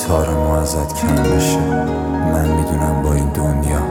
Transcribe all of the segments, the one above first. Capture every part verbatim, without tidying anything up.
تار ما ازت کم بشه. من میدونم با این دنیا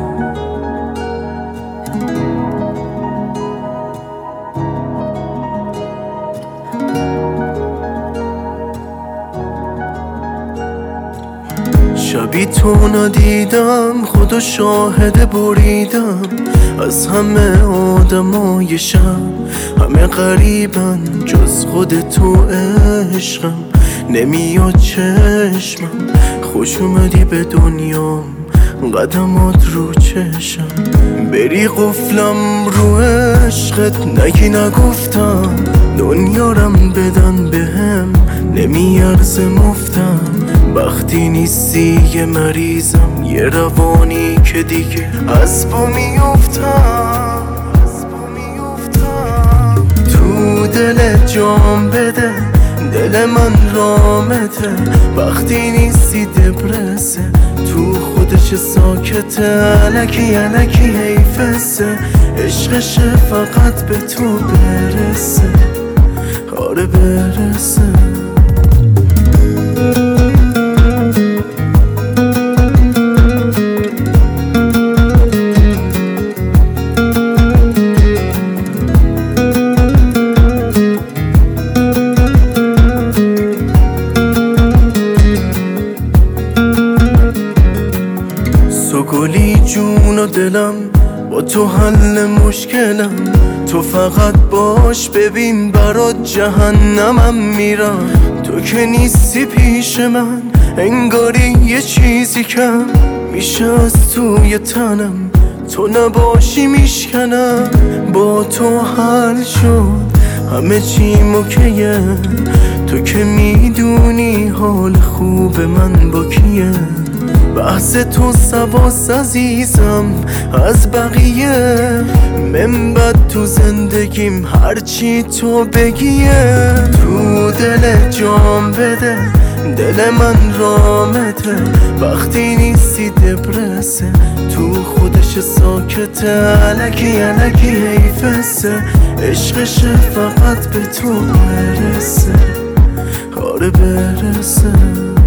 شبی تو ندیدم، خدا شاهد بریدم از همه آدمای شب. همه غریبن جز خود تو عشقم، نمیاد چشمم. خوش اومدی به دنیام، قدمات رو چشم. بری قفلم رو عشقت، نگی نگفتم دنیارم بدن بهم، نمیارزه مفتم. وقتی نیستی یه مریضم، یه روانی که دیگه از پا میافتم. تو دل جام بده، دل من رامته. وقتی نیستی دپرسه، تو خودش ساکته. الکی الکی حیفسه، عشقشه فقط به تو برسه. آره برسه. گلی جون و دلم، با تو حل مشکلم. تو فقط باش ببین، برات جهنمم میرم. تو که نیستی پیش من، انگاری یه چیزی کم میشه از توی تنم. تو نباشی میشکنم، با تو حل شد همه چی مکیه. تو که میدونی حال خوب من با کیه. بحث تو سواس عزیزم از بقیه، من بد تو زندگیم هرچی تو بگیه. تو دل جام بده، دل من رامته. وقتی نیستی دپرسه، تو خودش ساکته. الکی الکی حیفسه، عشقشه فقط به تو برسه. آره برسه.